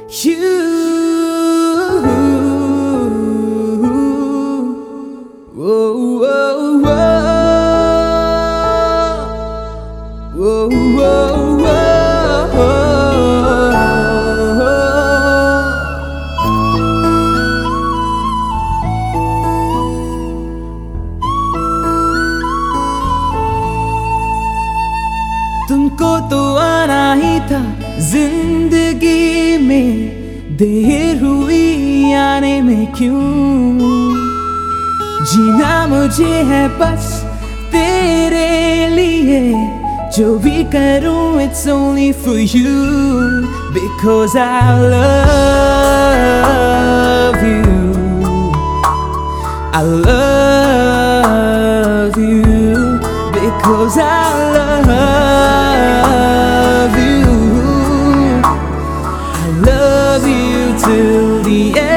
तुमको तो आना ही था जिंदगी में, देर हुई आने में क्यों? जीना मुझे है बस तेरे लिए, जो भी करूं it's only for you, because I love you, I love you, because I love you, I love you till the end.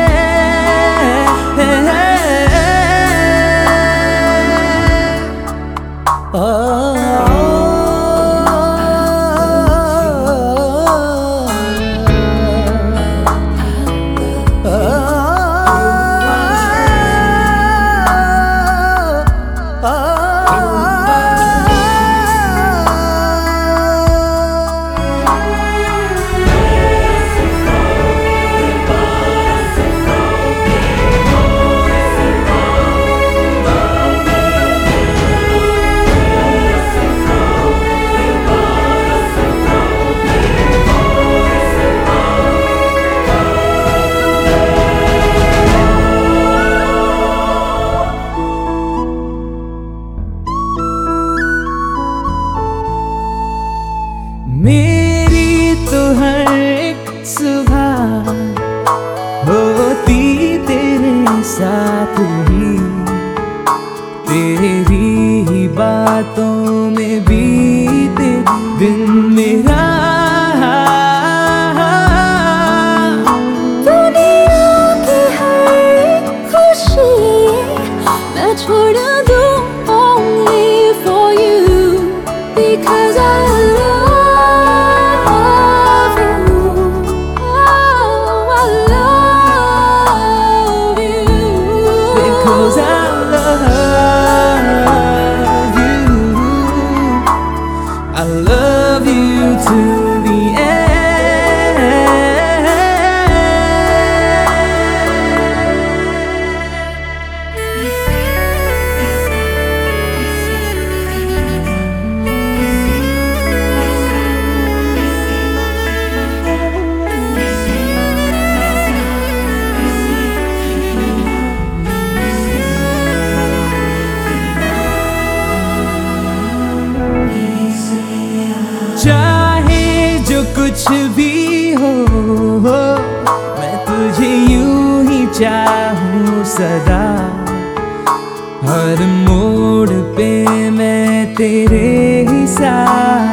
मेरी तो हर एक सुबह होती तेरे साथ ही, तेरी ही बातों में बीते दिन मेरा। दुनिया की हर खुशी मैं छोड़ दूं only for you, because I I love you till the चाहे जो कुछ भी हो, मैं तुझे यूं ही चाहूं सदा, हर मोड़ पे मैं तेरे ही साथ।